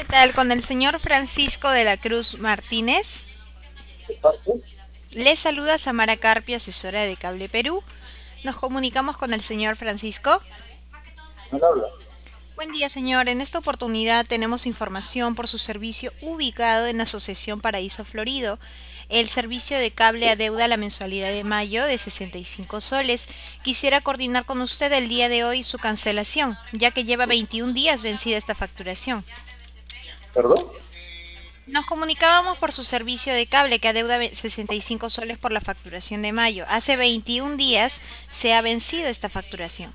tal? Con el señor Francisco de la Cruz Martínez. ¿De parte? Le saluda Samara Carpio, asesora de Cable Perú. Nos comunicamos con el señor Francisco. ¿No le habla? Buen día, señor. En esta oportunidad tenemos información por su servicio ubicado en Asociación Paraíso Florido. El servicio de cable adeuda la mensualidad de mayo de 65 soles. Quisiera coordinar con usted el día de hoy su cancelación, ya que lleva 21 días vencida esta facturación. ¿Perdón? Nos comunicábamos por su servicio de cable que adeuda 65 soles por la facturación de mayo. Hace 21 días se ha vencido esta facturación.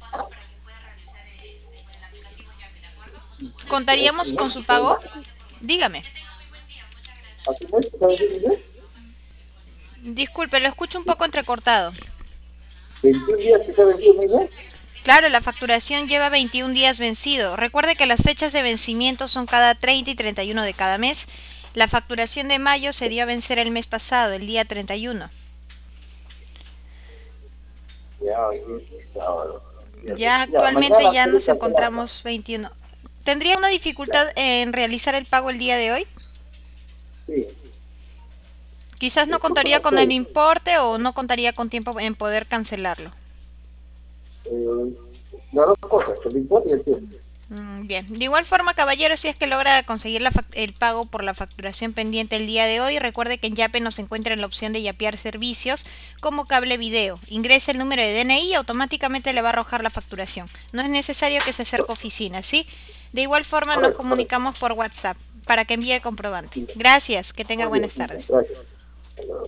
¿Es ¿Contaríamos un con mes? su pago? Dígame. ¿Hace un mes? ¿Sabe qué dice? Disculpe, lo escucho un poco entrecortado. 21 días que se ha vencido mi mes. Claro, la facturación lleva 21 días vencido. Recuerde que las fechas de vencimiento son cada 30 y 31 de cada mes. La facturación de mayo se dio a vencer el mes pasado, el día 31. Ya, hoy es sábado. Ya Ya, actualmente mañana ya puede nos cancelarla. encontramos 21. ¿Tendría una dificultad en realizar el pago el día de hoy? Sí, Quizás no escucho contaría no con el sé. importe o no contaría con tiempo en poder cancelarlo. Eh, las dos cosas, el importe y el tiempo. Bien, de igual forma, caballero, si es que logra conseguir el pago por la facturación pendiente el día de hoy, recuerde que en Yape nos encuentra en la opción de yapear servicios como cable video. Ingrese el número de DNI y automáticamente le va a arrojar la facturación. No es necesario que se acerque a oficina, ¿sí? De igual forma, nos Correcto, correcto. comunicamos por WhatsApp para que envíe el comprobante. Gracias, que tenga Muy bien, buenas muy bien. tardes. Gracias. Hasta luego.